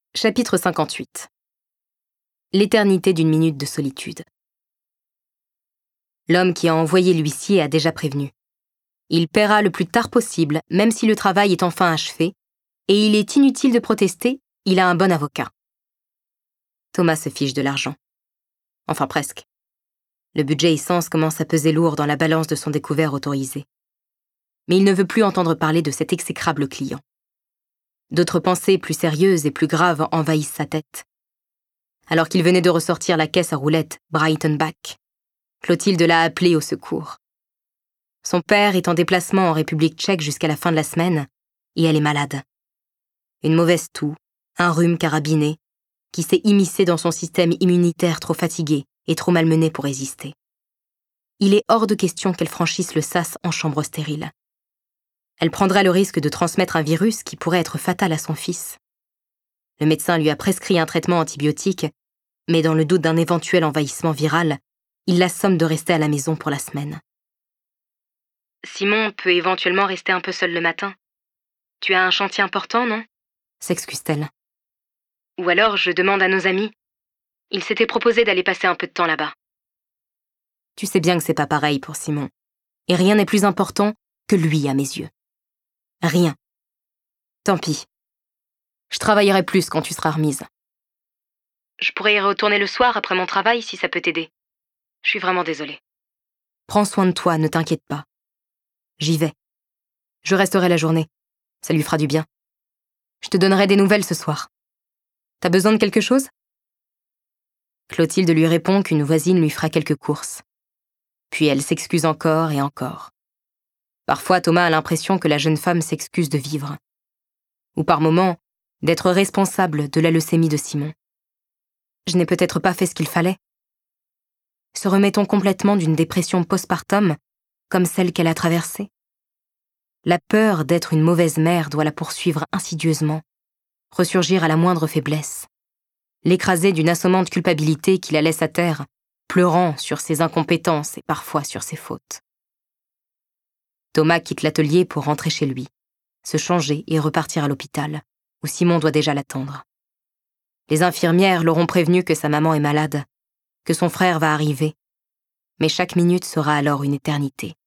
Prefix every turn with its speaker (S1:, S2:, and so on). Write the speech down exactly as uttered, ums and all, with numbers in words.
S1: Chapitre cinquante-huit. L'éternité d'une minute de solitude. L'homme qui a envoyé l'huissier a déjà prévenu. Il paiera le plus tard possible, même si le travail est enfin achevé, et il est inutile de protester, il a un bon avocat. Thomas se fiche de l'argent. Enfin presque. Le budget essence commence à peser lourd dans la balance de son découvert autorisé. Mais il ne veut plus entendre parler de cet exécrable client. D'autres pensées plus sérieuses et plus graves envahissent sa tête. Alors qu'il venait de ressortir la caisse à roulettes Breitenbach, Clotilde l'a appelé au secours. Son père est en déplacement en République tchèque jusqu'à la fin de la semaine, et elle est malade. Une mauvaise toux, un rhume carabiné, qui s'est immiscé dans son système immunitaire trop fatigué et trop malmené pour résister. Il est hors de question qu'elle franchisse le sas en chambre stérile. Elle prendrait le risque de transmettre un virus qui pourrait être fatal à son fils. Le médecin lui a prescrit un traitement antibiotique, mais dans le doute d'un éventuel envahissement viral, il l'assomme de rester à la maison pour la semaine. Simon peut éventuellement rester un peu seul le matin. Tu as un chantier important, non ? S'excuse-t-elle. Ou alors je demande à nos amis. Ils s'étaient proposés d'aller passer un peu de temps là-bas. Tu sais bien que c'est pas pareil pour Simon. Et rien n'est plus important que lui à mes yeux. Rien. Tant pis. Je travaillerai plus quand tu seras remise. Je pourrais y retourner le soir après mon travail si ça peut t'aider. Je suis vraiment désolée. Prends soin de toi, ne t'inquiète pas. J'y vais. Je resterai la journée. Ça lui fera du bien. Je te donnerai des nouvelles ce soir. T'as besoin de quelque chose ? Clotilde lui répond qu'une voisine lui fera quelques courses. Puis elle s'excuse encore et encore. Parfois, Thomas a l'impression que la jeune femme s'excuse de vivre. Ou par moments, d'être responsable de la leucémie de Simon. Je n'ai peut-être pas fait ce qu'il fallait. Se remet-on complètement d'une dépression postpartum, comme celle qu'elle a traversée ? La peur d'être une mauvaise mère doit la poursuivre insidieusement, ressurgir à la moindre faiblesse, l'écraser d'une assommante culpabilité qui la laisse à terre, pleurant sur ses incompétences et parfois sur ses fautes. Thomas quitte l'atelier pour rentrer chez lui, se changer et repartir à l'hôpital, où Simon doit déjà l'attendre. Les infirmières l'auront prévenu que sa maman est malade, que son frère va arriver, mais chaque minute sera alors une éternité.